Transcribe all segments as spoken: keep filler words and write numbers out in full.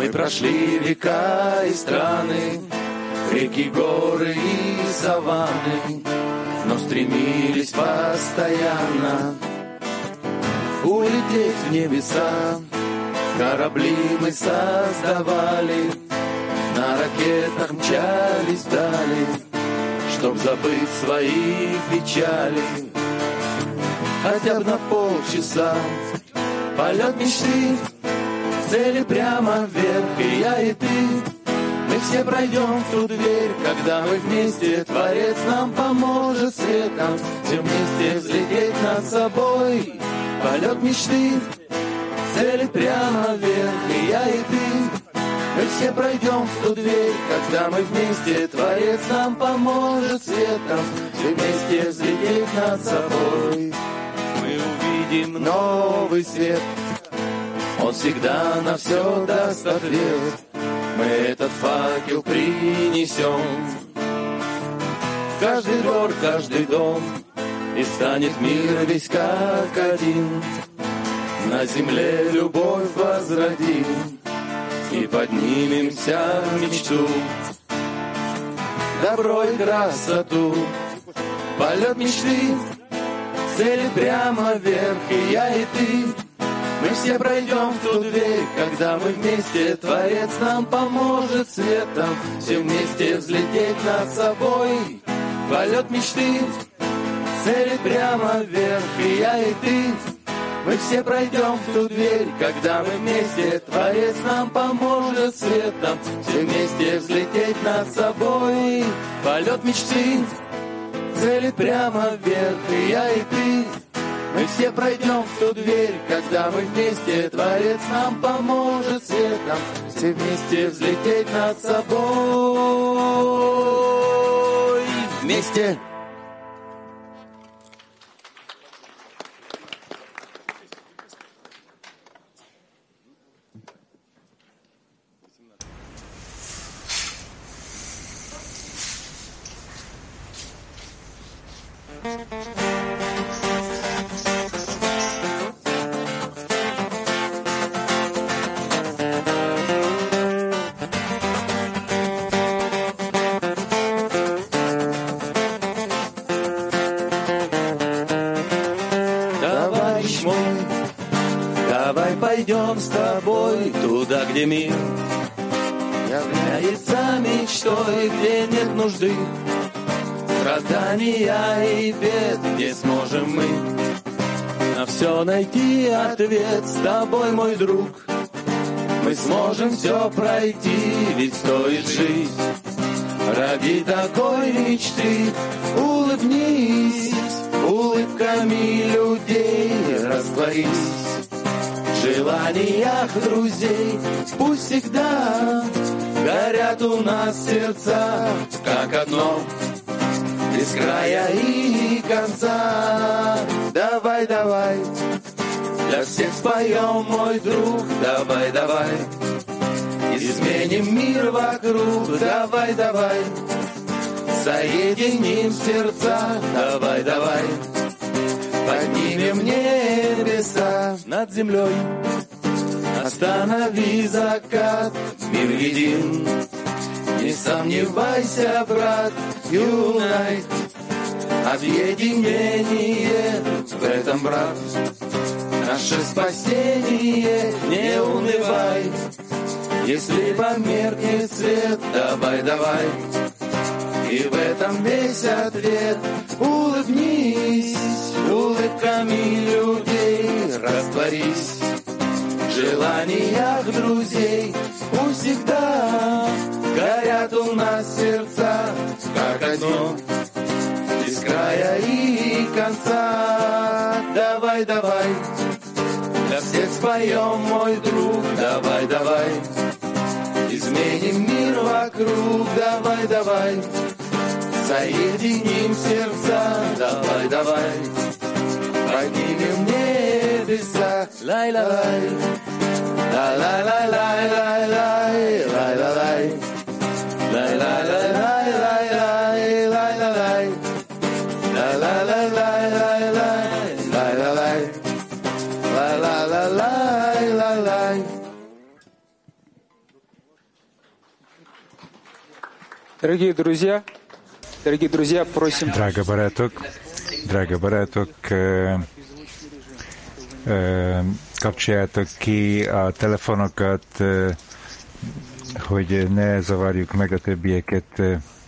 Мы прошли века и страны, реки, горы и саванны, но стремились постоянно улететь в небеса. Корабли мы создавали, на ракетах мчались вдали, чтоб забыть свои печали. Хотя бы на полчаса полет мечты, цели прямо вверх, и я, и ты. Мы все пройдем в ту дверь, когда мы вместе, Творец нам поможет светом, все вместе взлететь над собой. Полет мечты, цели прямо вверх, и я, и ты. Мы все пройдем в ту дверь, когда мы вместе, Творец нам поможет светом, все вместе взлететь над собой. Мы увидим новый свет, он всегда на все даст ответ. Мы этот факел принесем в каждый двор, каждый дом, и станет мир весь как один. На земле любовь возродим и поднимемся в мечту, добро и красоту. Полет мечты, цели прямо вверх, и я, и ты. Мы все пройдем в ту дверь, когда мы вместе, Творец нам поможет светом, все вместе взлететь над собой. Полет мечты, цели прямо вверх, и я, и ты. Мы все пройдем в ту дверь, когда мы вместе, Творец нам поможет светом, все вместе взлететь над собой. Полет мечты, цели прямо вверх, и я, и ты. Мы все пройдем в ту дверь, когда мы вместе, Творец нам поможет светом, все вместе взлететь над собой. Вместе. Пойдем с тобой туда, где мир является мечтой, где нет нужды, страдания и бед, где сможем мы на все найти ответ. С тобой, мой друг, мы сможем все пройти, ведь стоит жить ради такой мечты. Улыбнись, улыбками людей растворись в желаниях друзей. Пусть всегда горят у нас сердца, как одно, без края и конца. Давай, давай, для всех споем, мой друг. Давай, давай, изменим мир вокруг. Давай, давай, соединим сердца. Давай, давай, поднимем небеса над землей. Останови закат, мир един. Не сомневайся, брат, юнайт. Объединение в этом, брат, наше спасение. Не унывай, если померкнет свет. Давай, давай, и в этом весь ответ. Улыбнись, улыбками людей растворись в желаниях друзей. Пусть всегда горят у нас сердца, как одно, без края и конца. Давай, давай, для всех споем, мой друг. Давай, давай, изменим мир вокруг. Давай, давай, соединим сердца. Давай, давай, поднимем небеса. Лай-лай, лай-лай-лай-лай-лай, лай-лай-лай, лай-лай-лай-лай-лай, лай-лай-лай, лай-лай-лай-лай-лай, лай-лай-лай, лай-лай-лай-лай-лай. Drága barátok, drága barátok, kapcsoljátok ki a telefonokat, hogy ne zavarjuk meg a többieket.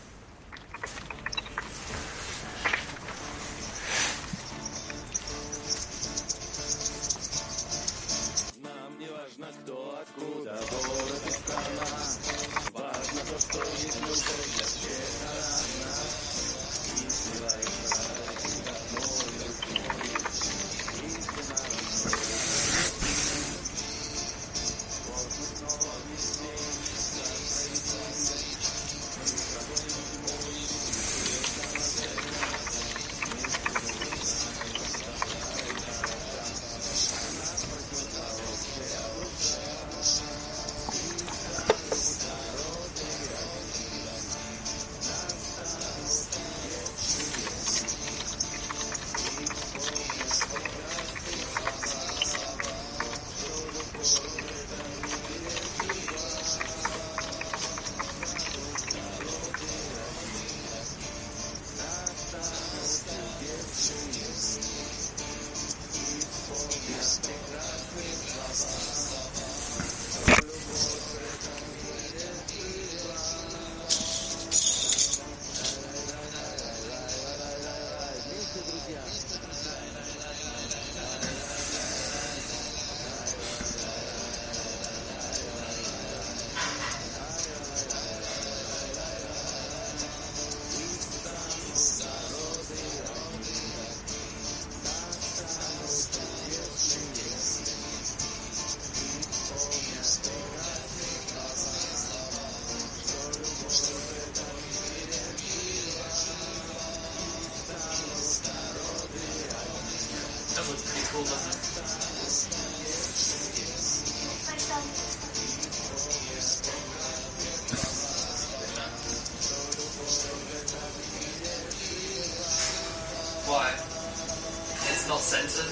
Why? It's not centered.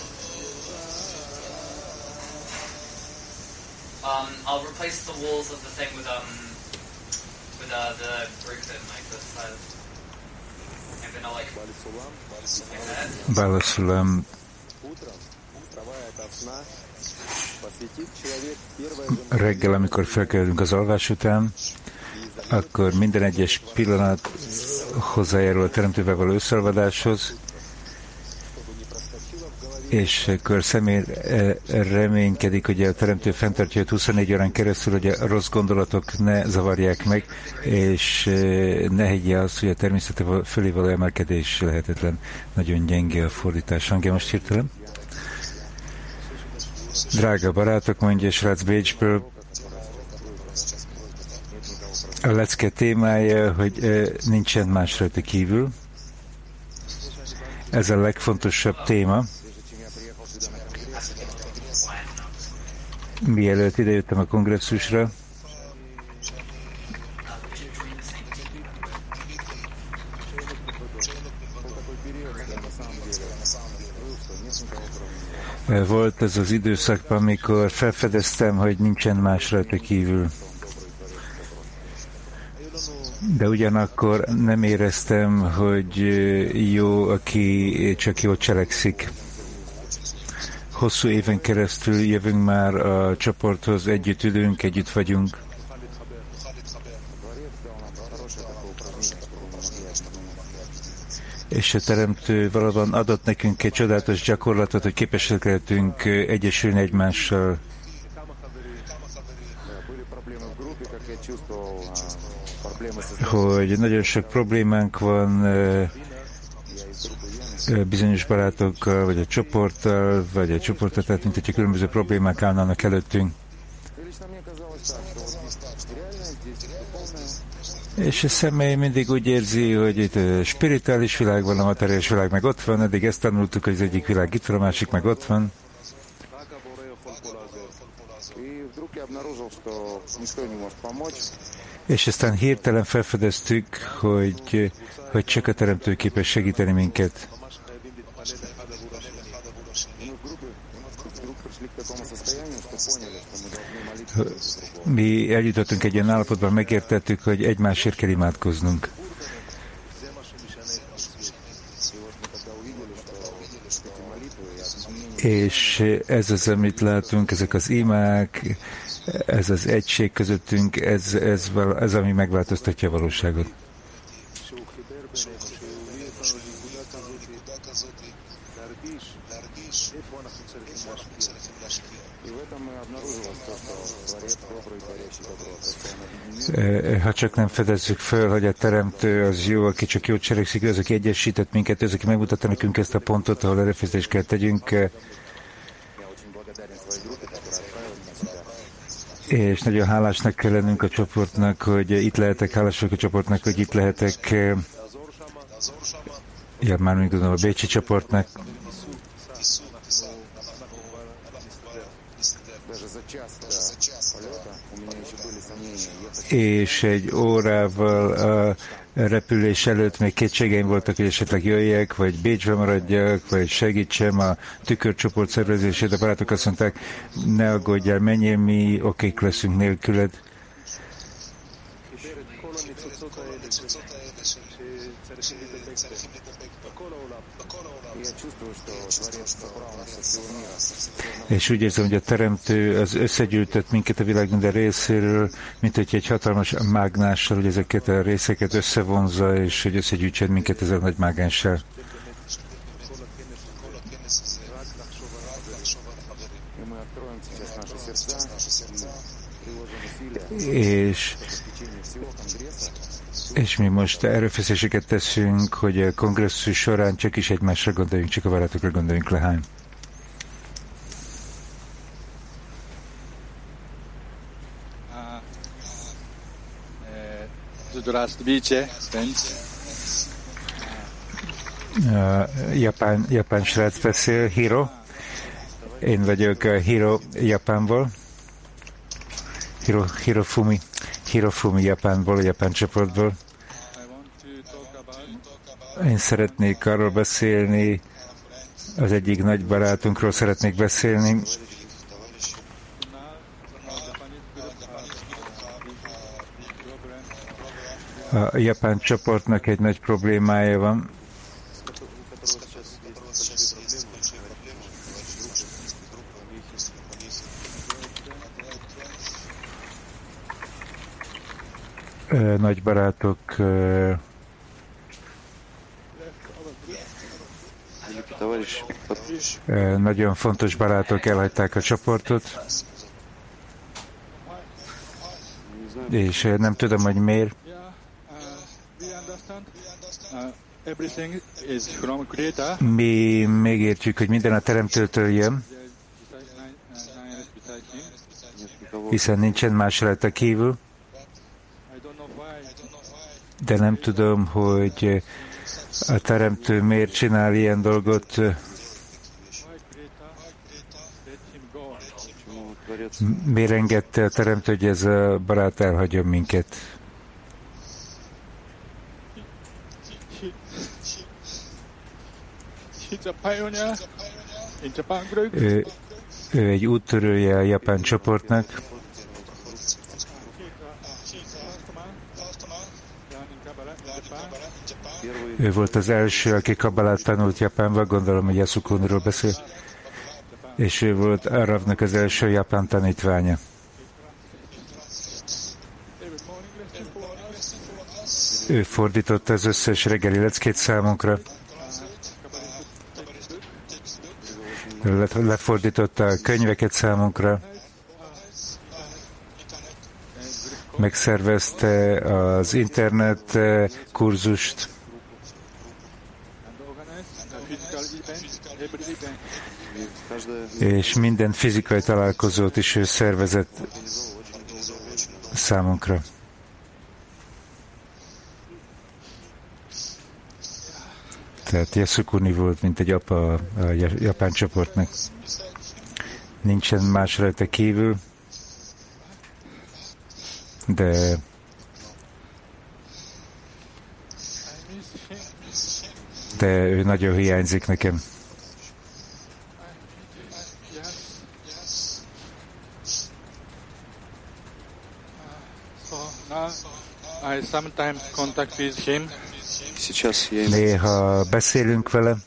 Um, I'll replace the walls of the thing with um, with uh, the brick in like this side. I'm gonna like like that. Bálasulam reggel, amikor felkelünk az alvás után, akkor minden egyes pillanat hozzájárul a teremtővel való összeolvadáshoz, és akkor személy reménykedik, hogy a teremtő fenntartja őt huszonnégy órán keresztül, hogy a rossz gondolatok ne zavarják meg, és ne higgye azt, hogy a természete fölé való emelkedés lehetetlen. Nagyon gyenge a fordítás. Hangja most hirtelen? Drága barátok, mondja srác Bécsből, a lecke témája, hogy nincsen más rajta kívül. Ez a legfontosabb téma. Mielőtt idejöttem a kongresszusra, volt ez az időszakban, amikor felfedeztem, hogy nincsen más rajta kívül. De ugyanakkor nem éreztem, hogy jó, aki csak jól cselekszik. Hosszú éven keresztül jövünk már a csoporthoz, együtt ülünk, együtt vagyunk. És a teremtő valóban adott nekünk egy csodálatos gyakorlatot, hogy képesek lehetünk egyesülni egymással. Hogy nagyon sok problémánk van bizonyos barátokkal, vagy a csoporttal, vagy a csoporttal, tehát mint hogyha különböző problémák állnának előttünk. És a személy mindig úgy érzi, hogy itt a spirituális világ van, a materiális világ meg ott van, eddig ezt tanultuk, hogy az egyik világ itt van, a másik meg ott van. És aztán hirtelen felfedeztük, hogy, hogy csak a teremtő képes segíteni minket. Mi eljutottunk egy olyan állapotban, megértettük, hogy egymásért kell imádkoznunk. És ez az, amit látunk, ezek az imák, ez az egység közöttünk, ez, ez, ez ami megváltoztatja a valóságot. Ha csak nem fedezzük föl, hogy a Teremtő az jó, aki csak jót cselekszik, az, aki egyesített minket, az, aki megmutatta nekünk ezt a pontot, ahol erőfeszítést kell tegyünk. És nagyon hálásnak kell lennünk a csoportnak, hogy itt lehetek, hálások a csoportnak, hogy itt lehetek. Ja, már még tudom, a bécsi csoportnak. És egy órával a repülés előtt még kétségeim voltak, hogy esetleg jöjjek, vagy Bécsbe maradjak, vagy segítsem a tükörcsoport szervezését. A barátok azt mondták, ne aggódjál, menjél, mi okék leszünk nélküled. És úgy érzem, hogy a Teremtő az összegyűjtött minket a világ minden részéről, mint hogy egy hatalmas mágnással, hogy ezeket a részeket összevonza, és hogy összegyűjtsen minket ezzel a nagy mágással. És, és mi most erőfeszítéseket teszünk, hogy a kongresszus során csak is egymásra gondoljunk, csak a barátokra gondoljunk, Lehány. Uh, japán, japán srác beszél, Hiro. Én vagyok uh, Hiro Japánból. Hiro, Hirofumi, Hirofumi Japánból, a japán csoportból. Én szeretnék arról beszélni, az egyik nagy barátunkról szeretnék beszélni. A japán csoportnak egy nagy problémája van. Nagy barátok, nagyon fontos barátok elhagyták a csoportot, és nem tudom, hogy miért. Mi megértjük, hogy minden a Teremtőtől jön, hiszen nincsen más rajta kívül, de nem tudom, hogy a Teremtő miért csinál ilyen dolgot. Miért engedte a Teremtő, hogy ez a barát elhagyjon minket? Ő, ő egy úttörője a japán csoportnak. Ő volt az első, aki kabbalát tanult Japánban, gondolom, hogy Yasukuniról beszél. És ő volt Aravnak az első japán tanítványa. Ő fordította az összes reggeli leckét számunkra. Lefordította a könyveket számunkra. Megszervezte az internet kurzust. És minden fizikai találkozót is ő szervezett számunkra. Tehát Yasukuni volt, mint egy apa a japán csoportnak. Nincsen más rajta kívül, de de ő nagyon hiányzik nekem. Сейчас я Néha beszélünk vele,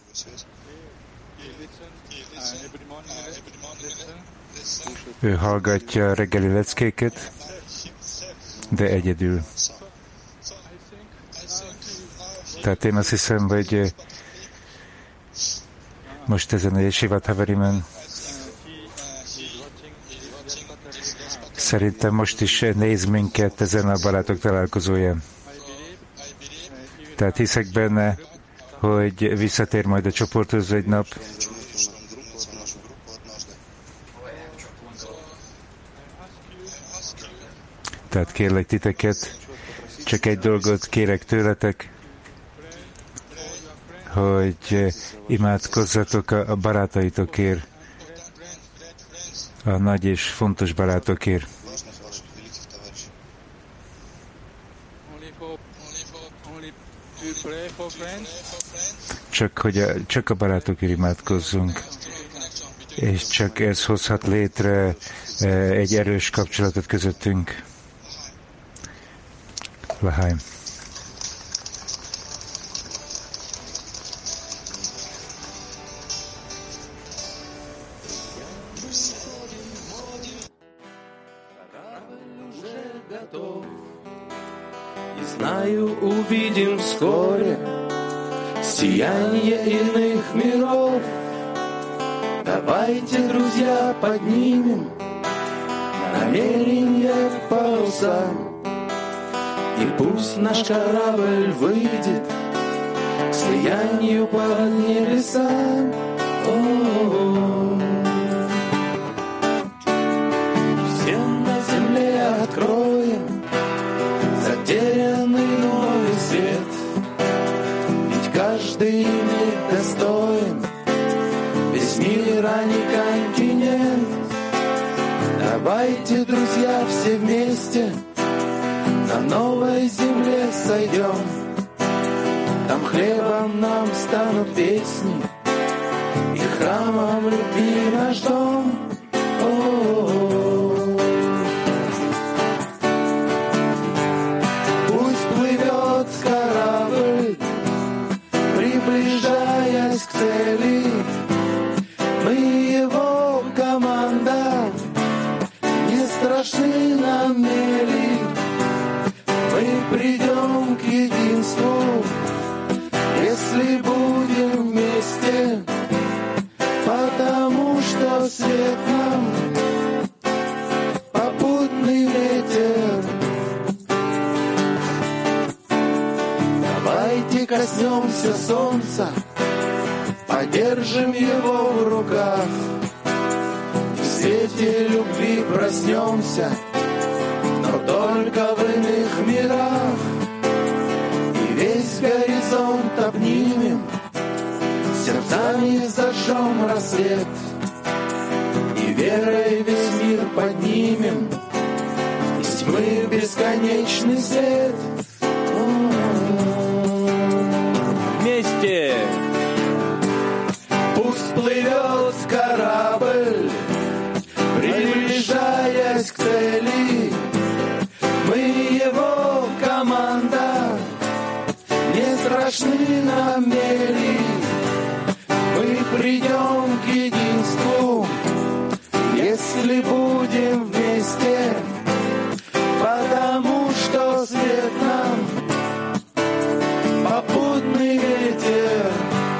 ő hallgatja a reggeli leckéket, de egyedül. Tehát én azt hiszem, hogy most ezen a Yeshivat Havarimen szerintem most is néz minket ezen a barátok találkozóján. Tehát hiszek benne, hogy visszatér majd a csoporthoz egy nap. Tehát kérlek titeket, csak egy dolgot kérek tőletek, hogy imádkozzatok a barátaitokért, a nagy és fontos barátokért. Csak, hogy a, csak a barátokért imádkozzunk, és csak ez hozhat létre egy erős kapcsolatot közöttünk. Lahaim. Знаю, увидим вскоре сияние иных миров. Давайте, друзья, поднимем намерения к парусам, и пусть наш корабль выйдет к слиянию под небесам. О-о-о. Всем на земле откроем затерянный новый свет, ведь каждый мир достоин, весь мир, а не континент. Давайте, друзья, все вместе на новой земле сойдем, там хлебом нам станут песни, и храмом любви наш дом. О-о-о. Пусть плывет корабль, приближаясь к цели, мы его команда, не страшны нам мели. Мы придем к единству, если будем вместе, потому что свет нам попутный ветер. Давайте коснемся солнца, подержим его в руках, в свете любви проснемся, но только в иных мирах. И весь горизонт обнимем, сердцами зажжем рассвет, и верой весь мир поднимем, из тьмы в бесконечный свет. Вместе! Пусть плывет корабль, приближаясь к цели, мы его команда, не страшны нам мели. Мы придем к единству, если будем вместе, потому что свет нам попутный ветер.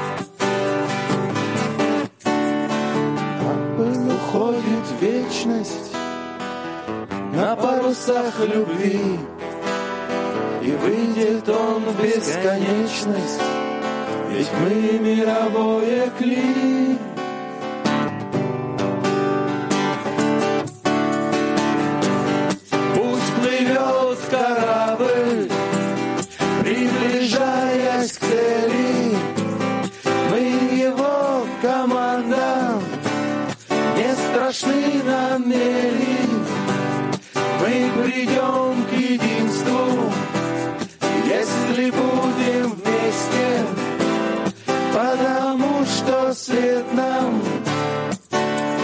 Корабль уходит в вечность на парусах любви, и выйдет он в бесконечность, ведь мы мировое кли. Пусть плывет корабль, приближаясь к цели, мы его команда, не страшны нам мели. Мы придем к единству, если будем вместе, потому что свет нам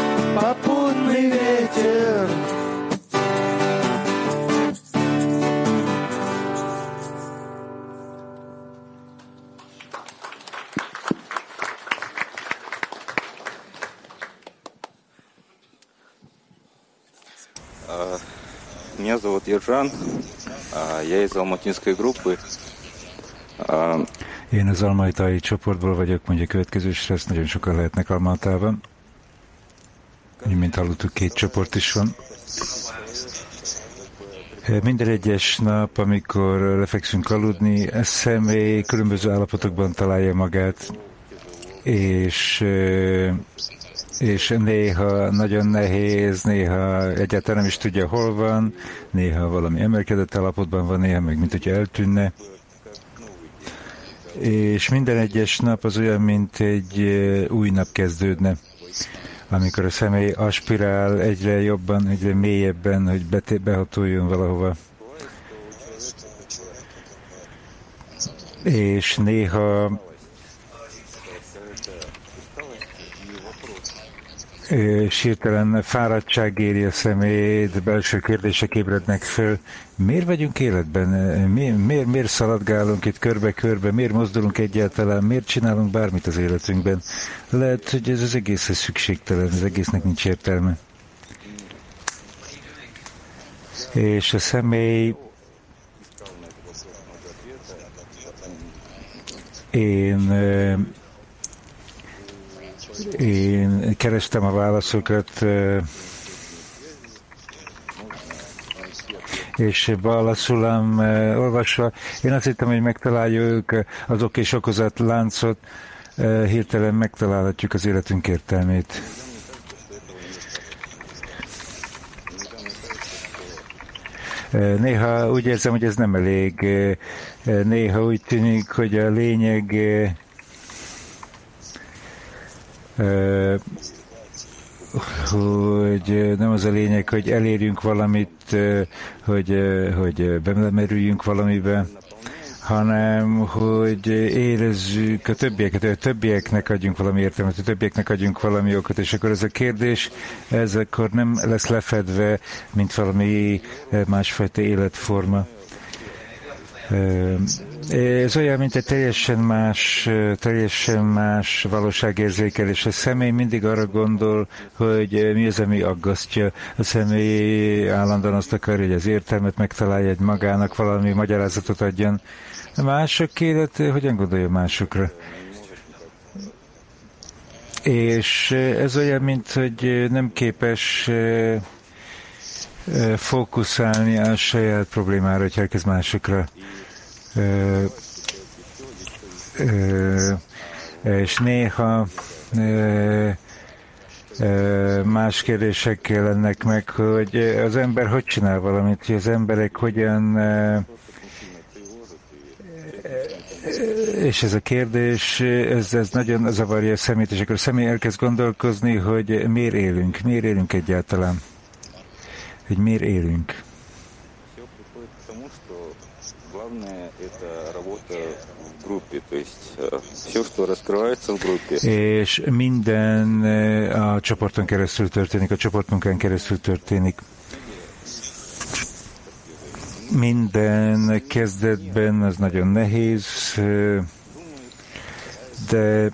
попутный ветер. зовут Ержан. Я из алматинской группы. Én az almaitai csoportból vagyok, mondja a következő srác, nagyon sokan lehetnek Almatában. Mint hallottuk, két csoport is van. Minden egyes nap, amikor lefekszünk aludni, a személy különböző állapotokban találja magát, és, és néha nagyon nehéz, néha egyáltalán nem is tudja, hol van, néha valami emelkedett állapotban van, néha meg mint hogyha eltűnne. És minden egyes nap az olyan, mint egy új nap kezdődne, amikor a személy aspirál egyre jobban, egyre mélyebben, hogy behatoljon valahova. És néha és hirtelen fáradtság éri a személyt, belső kérdések ébrednek föl. Miért vagyunk életben? Miért, miért, miért szaladgálunk itt körbe-körbe? Miért mozdulunk egyáltalán? Miért csinálunk bármit az életünkben? Lehet, hogy ez az egészhez szükségtelen, az egésznek nincs értelme. És a személy én Én kerestem a válaszokat, és válaszulam olvasva, én azt hittem, hogy megtaláljuk az ok és okozat láncot, hirtelen megtalálhatjuk az életünk értelmét. Néha úgy érzem, hogy ez nem elég. Néha úgy tűnik, hogy a lényeg hogy nem az a lényeg, hogy elérjünk valamit, hogy, hogy bemerüljünk valamibe, hanem hogy érezzük a többieket, hogy a többieknek adjunk valami értelmet, a többieknek adjunk valami okot, és akkor ez a kérdés, ez akkor nem lesz lefedve, mint valami másfajta életforma. Ez olyan, mint egy teljesen más, teljesen más valóságérzékelés. A személy mindig arra gondol, hogy mi az, ami aggasztja. A személy állandóan azt akarja, hogy az értelmet megtalálja, egy magának valami magyarázatot adjon. A mások élet, hogyan gondolja másokra? És ez olyan, mint hogy nem képes fókuszálni a saját problémára, hogy elkezd másokra. Ö, ö, és néha ö, ö, más kérdések jelennek meg, hogy az ember hogy csinál valamit, hogy az emberek hogyan ö, és ez a kérdés, ez, ez nagyon zavarja a szemét, és akkor a személy elkezd gondolkozni, hogy miért élünk, miért élünk egyáltalán, hogy miért élünk. És minden a csoporton keresztül történik, a csoportmunkán keresztül történik. Minden kezdetben az nagyon nehéz, de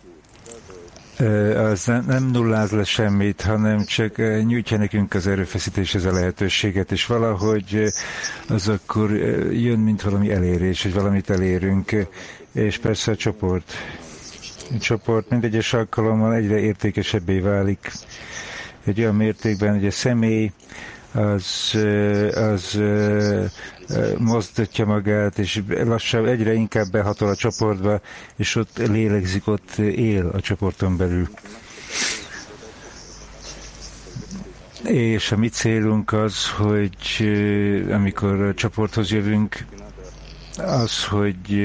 az nem nulláz le semmit, hanem csak nyújtja nekünk az erőfeszítéshez a lehetőséget, és valahogy az akkor jön, mint valami elérés, hogy valamit elérünk, és persze a csoport. A csoport mindegyes alkalommal egyre értékesebbé válik, egy olyan mértékben, hogy a személy az, az mozdítja magát, és lassan egyre inkább behatol a csoportba, és ott lélegzik, ott él a csoporton belül. És a mi célunk az, hogy amikor a csoporthoz jövünk, az, hogy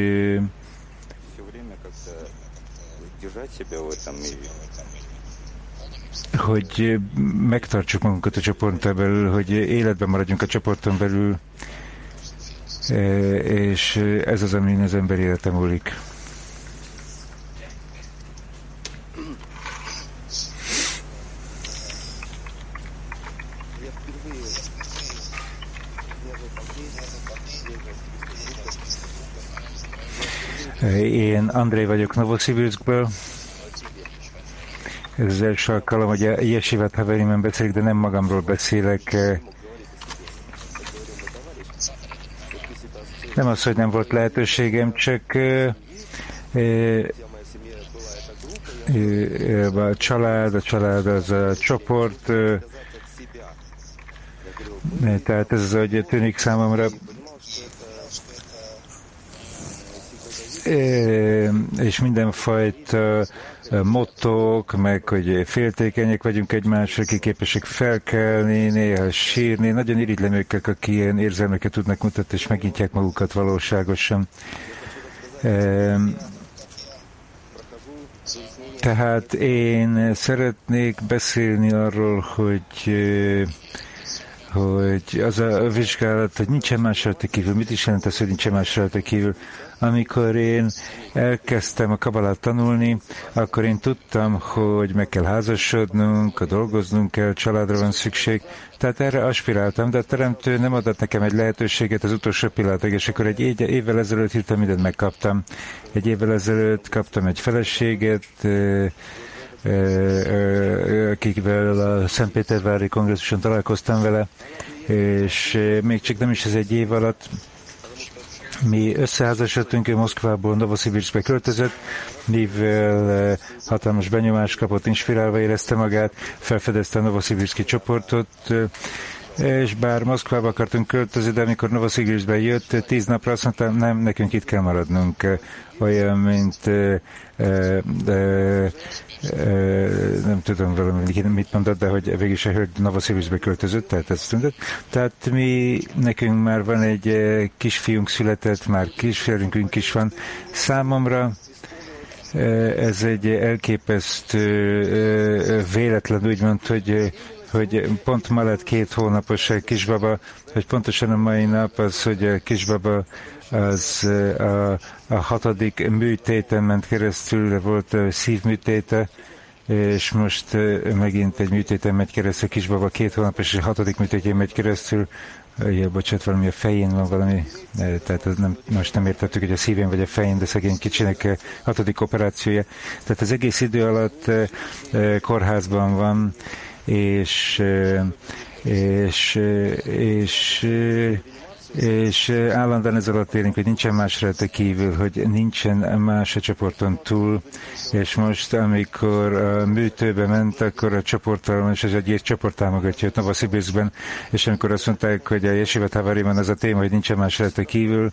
hogy megtartsuk magunkat a csoporton belül, hogy életben maradjunk a csoporton belül, és ez az, amin az ember élete múlik. Én Andrei vagyok Novosibirskből. Ez az első alkalom, hogy a Yeshivat Haverimen beszélek, de nem magamról beszélek. Nem az, hogy nem volt lehetőségem, csak a család, a család az a csoport, tehát ez az, hogy tűnik számomra, és mindenfajta mottók, meg hogy féltékenyek vagyunk egymásra, akik képesek felkelni, néha sírni. Nagyon irigylem őket, akik ilyen érzelmeket tudnak mutatni, és megnyitják magukat valóságosan. Tehát én szeretnék beszélni arról, hogy hogy az a vizsgálat, hogy nincsen más rajta kívül. Mit is jelent az, hogy nincsen más rajta kívül? Amikor én elkezdtem a kabalát tanulni, akkor én tudtam, hogy meg kell házasodnunk, dolgoznunk kell, családra van szükség. Tehát erre aspiráltam, de a teremtő nem adott nekem egy lehetőséget az utolsó pillanatig, és akkor egy évvel ezelőtt hirtelen mindent megkaptam. Egy évvel ezelőtt kaptam egy feleséget, akikvel a Szentpétervári kongresszuson találkoztam vele, és még csak nem is ez egy év alatt mi összeházasodtunk, ő Moszkvából Novoszibirszkbe költözött, mivel hatalmas benyomást kapott, inspirálva érezte magát, felfedezte a Novoszibirszki csoportot, és bár Moszkvába akartunk költözni, de amikor Novoszibirszkbe jött, tíz napra azt mondta, nem, nekünk itt kell maradnunk. Olyan, mint uh, uh, uh, uh, nem tudom valami, mit mondott, de hogy végül is a hölgy Novoszibirszkbe költözött, tehát ezt tudod. Tehát mi, nekünk már van egy uh, kisfiunk született, már kisfiunk is van. Számomra uh, ez egy elképesztő uh, véletlen, úgymond, hogy hogy pont ma lett két hónapos a kisbaba, hogy pontosan a mai nap az, hogy a kisbaba az a, a hatodik műtéten ment keresztül, volt szívműtéte, és most megint egy műtéten megy keresztül, a kisbaba két hónapos, és a hatodik műtétén megy keresztül. Ja, bocsánat, valami a fején van valami, tehát ez nem, most nem értettük, hogy a szívén vagy a fején, de szegény kicsinek hatodik operációja. Tehát az egész idő alatt kórházban van, és, és, és, és állandóan ez alatt élünk, hogy nincsen más rajta kívül, hogy nincsen más a csoporton túl, és most, amikor a műtőbe ment, akkor a csoporttal, és ez egy egész csoport támogatja ott Novoszibirszkben, és amikor azt mondták, hogy a Jesiva Tavariban az a téma, hogy nincsen más rajta kívül,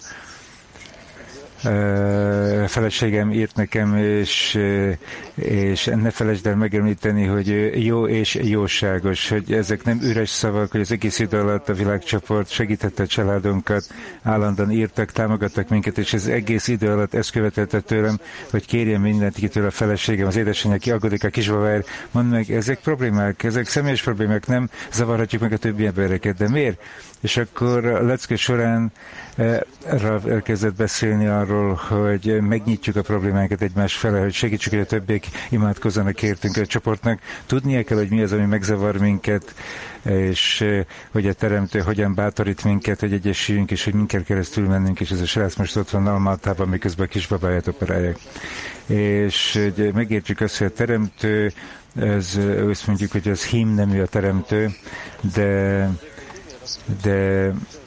a feleségem írt nekem, és, és ne felejtsd el megemlíteni, hogy jó és jóságos, hogy ezek nem üres szavak, hogy az egész idő alatt a világcsoport segítette a családunkat, állandóan írtak, támogattak minket, és az egész idő alatt ezt követelte tőlem, hogy kérjem mindenkitől a feleségem, az édesanyja, aki aggódik a kisbabáért, mondd meg, ezek problémák, ezek személyes problémák, nem zavarhatjuk meg a többi embereket, de miért? És akkor a lecke során elkezdett beszélni arról, hogy megnyitjuk a problémákat egymás fele, hogy segítsük, hogy a többiek imádkozzanak értünk a csoportnak. Tudnia kell, hogy mi az, ami megzavar minket, és hogy a teremtő hogyan bátorít minket, hogy egyesüljünk, és hogy minket keresztül mennünk, és ez a srác most ott van Almatában, miközben a kisbabáját operálják. És hogy megértsük azt, hogy a teremtő, ez, azt mondjuk, hogy az hím nemű a teremtő, de de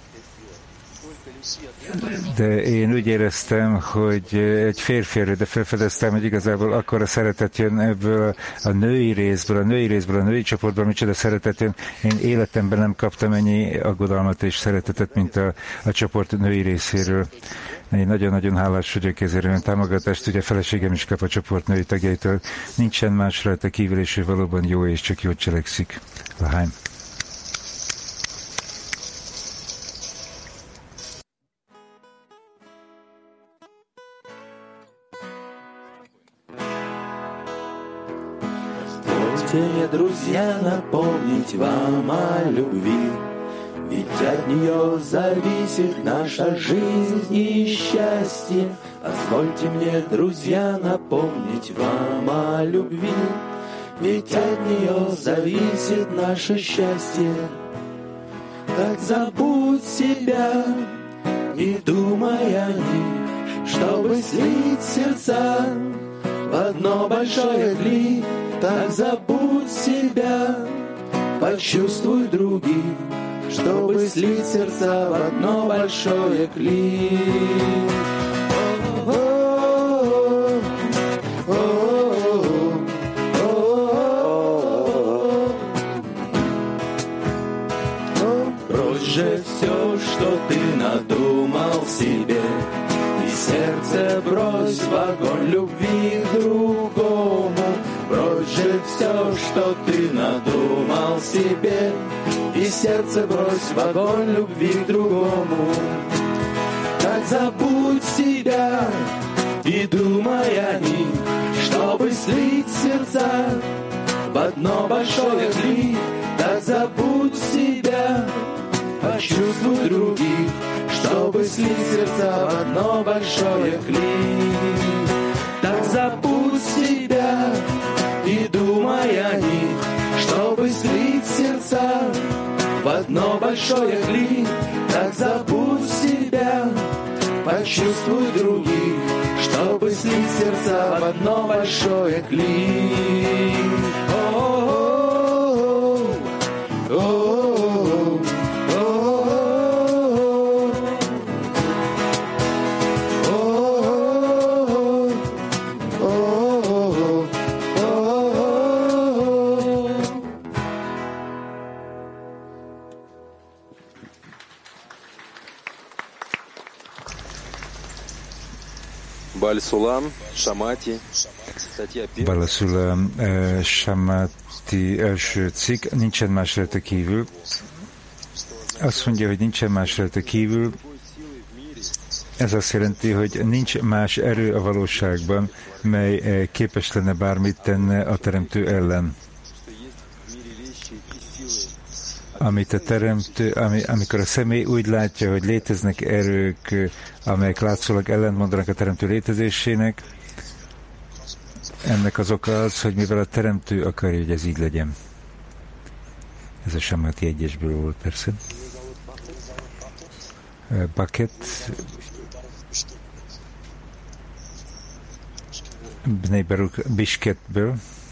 de én úgy éreztem, hogy egy férfi erő, de felfedeztem, hogy igazából akkor a szeretet jön ebből a, a női részből, a női részből, a női csoportból, micsoda szeretet jön. Én életemben nem kaptam ennyi aggodalmat és szeretetet, mint a, a csoport női részéről. Én nagyon-nagyon hálás vagyok ezért, olyan támogatást, ugye a feleségem is kap a csoport női tagjaitól. Nincsen más rajta kívül, és ő valóban jó, és csak jót cselekszik. Lahány. Мне, друзья, напомнить вам о любви, ведь от нее зависит наша жизнь и счастье. Позвольте мне, друзья, напомнить вам о любви, ведь от нее зависит наше счастье. Так забудь себя, не думай о них, чтобы слить сердца в одно большое гли. Так забудь себя, почувствуй других, чтобы слить сердца в одно большое кли. Брось же все, что ты надумал себе, и сердце брось в огонь любви к другому. Брось же все, что ты надумал себе, и сердце брось в огонь любви к другому. Так забудь себя и думай о них, чтобы слить сердца в одно большое кли. Так забудь себя, почувствуй других, чтобы слить сердца в одно большое кли. Так забудь себя и думай о них, чтобы слить сердца в одно большое кли. Так забудь себя, почувствуй других, чтобы слить сердца в одно большое кли. Баль-Сулам, Шамати, статья первая. Balasulam, Samati első cikk, nincsen más rajta kívül. Azt mondja, hogy nincsen más rajta kívül. Ez azt jelenti, hogy nincs más erő a valóságban, mely képes lenne bármit tenne a teremtő ellen. Amit a teremtő, ami, amikor a személy úgy látja, hogy léteznek erők, amelyek látszólag ellentmondanak a teremtő létezésének, ennek az oka az, hogy mivel a teremtő akarja, hogy ez így legyen. Ez a Samati egyesből volt persze. Bucket, Bnei Baruch Bishketből.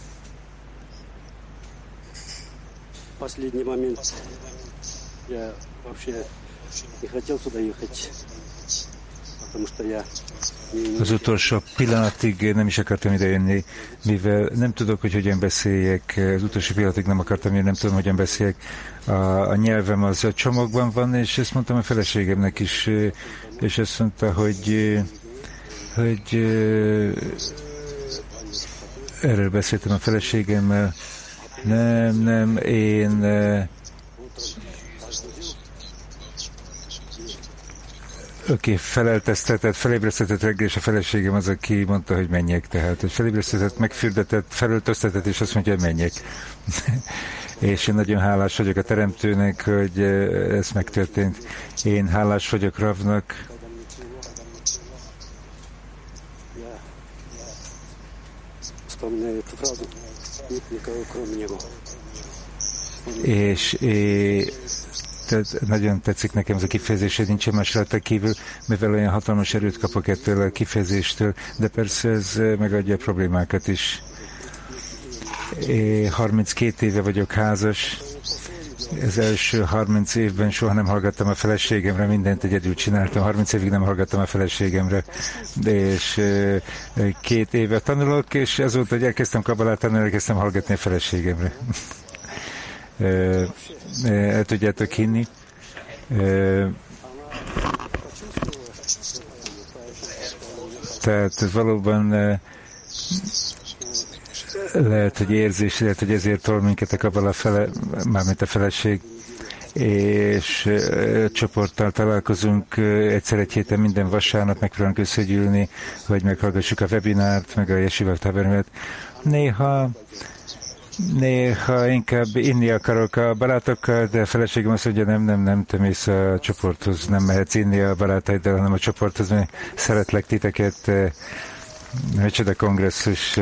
Последний момент я вообще не хотел туда ехать, потому что я Az utolsó pillanatig nem is akartam idejönni, mivel nem tudok, hogy hogyan beszéljek, az utolsó pillanatig nem akartam jönni, nem tudom, hogyan beszéljek. A, a nyelvem az a csomagban van, és ezt mondtam a feleségemnek is, és azt mondta, hogy, hogy erről beszéltem a feleségemmel. Nem, nem, én Oké, okay, felelteztetett, felébresztetett reggel, és a feleségem az, aki mondta, hogy menjek. Tehát, hogy felébresztetett, megfürdetett, felöltöztetett, és azt mondja, hogy menjek. És én nagyon hálás vagyok a teremtőnek, hogy ez megtörtént. Én hálás vagyok Ravnak. És, és tehát nagyon tetszik nekem ez a kifejezés, hogy nincsen más rajta kívül, mivel olyan hatalmas erőt kapok ettől a kifejezéstől, de persze ez megadja a problémákat is. Én harminckét éve vagyok házas, az első harminc évben soha nem hallgattam a feleségemre, mindent egyedül csináltam, harminc évig nem hallgattam a feleségemre, és két éve tanulok, és azóta, hogy elkezdtem kabalát tanulni, elkezdtem hallgatni a feleségemre. El tudjátok hinni. Tehát valóban lehet, hogy érzés, lehet, hogy ezért tol minket a kabala fele, mármint a feleség, és csoporttal találkozunk egyszer egy héten minden vasárnap, megpróbálunk összegyűlni, hogy meghallgassuk a webinárt, meg a Yeshiva Tabernet. Néha Néha inkább inni akarok a barátokkal, de a feleségem azt mondja, nem, nem, nem, te mész a csoporthoz, nem mehetsz inni a barátaiddal, hanem a csoporthoz, mert szeretlek titeket. Micsoda kongresszus.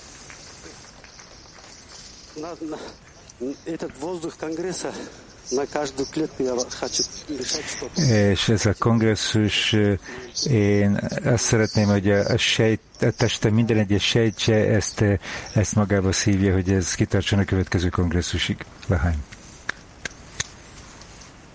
Этот воздух конгресса на каждую клетку я хочу решать, что... És ez a kongresszus, én azt szeretném, hogy a, sejt, a testem minden egyes sejtse ezt, ezt magába szívja, hogy ez kitartson a következő kongresszusig. Lahány.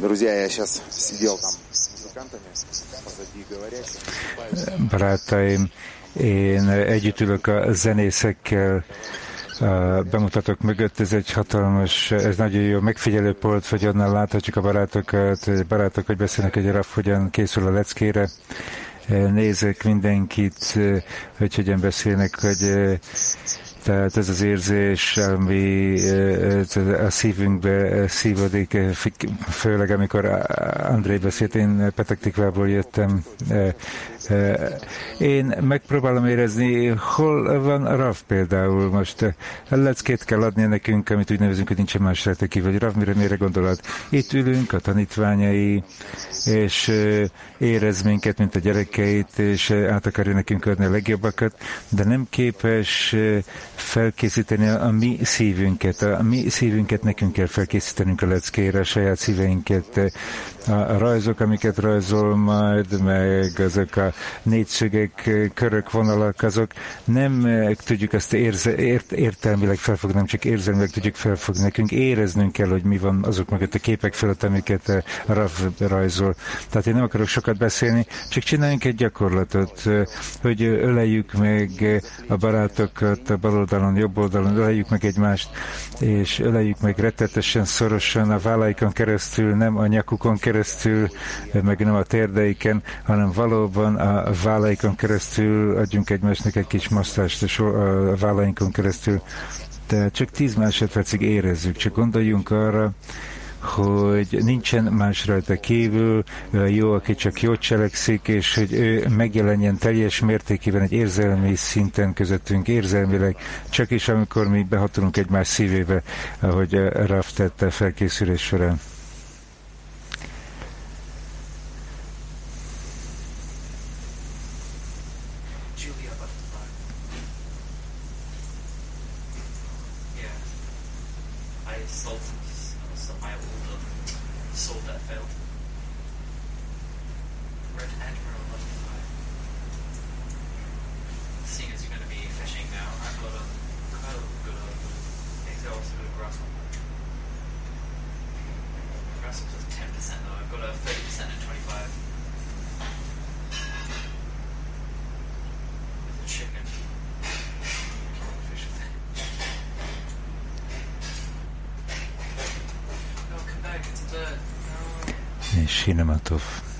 Друзья, я сейчас сидел там с музыкантами, позади говорящих. Barátaim, én együtt ülök a zenészekkel, bemutatok mögött, ez egy hatalmas, ez nagyon jó megfigyelőpult, vagy onnan láthatjuk a barátokat, barátok, hogy beszélnek, hogy a Rav hogyan készül a leckére. Nézek mindenkit, hogy hogyan beszélnek, hogy tehát ez az érzés, ami a szívünkbe szívodik, főleg amikor André beszélt, én Petektikvából jöttem. Én megpróbálom érezni, hol van a Rav például most. A leckét kell adnia nekünk, amit úgy nevezünk, hogy nincsen más rajta kívül, vagy Rav mire, mire gondolat. Itt ülünk, a tanítványai, és érez minket, mint a gyerekeit, és át akarja nekünk adni a legjobbakat, de nem képes felkészíteni a mi szívünket. A mi szívünket nekünk kell felkészítenünk a leckére, a saját szíveinket. A rajzok, amiket rajzol majd, meg azok a négyszögek, körök, vonalak, azok nem tudjuk azt érze, ért, értelmileg felfogni, nem csak érzelmileg tudjuk felfogni. Nekünk éreznünk kell, hogy mi van azok mögött a képek felett, amiket a Rav rajzol. Tehát én nem akarok sokat beszélni, csak csináljunk egy gyakorlatot, hogy öleljük meg a barátokat a bal oldalon, jobb oldalon, öleljük meg egymást, és öleljük meg rettetesen, szorosan a vállaikon keresztül, nem a nyakukon keresztül, meg nem a térdeiken, hanem valóban a vállaikon keresztül adjunk egymásnak egy kis masszást a vállainkon keresztül. De csak tíz másodpercig érezzük, csak gondoljunk arra, hogy nincsen más rajta kívül, jó, aki csak jót cselekszik, és hogy ő megjelenjen teljes mértékében egy érzelmi szinten közöttünk, érzelmileg, csak is amikor mi behatolunk egymás szívébe, ahogy Rav tette felkészülés során. Shinamatov.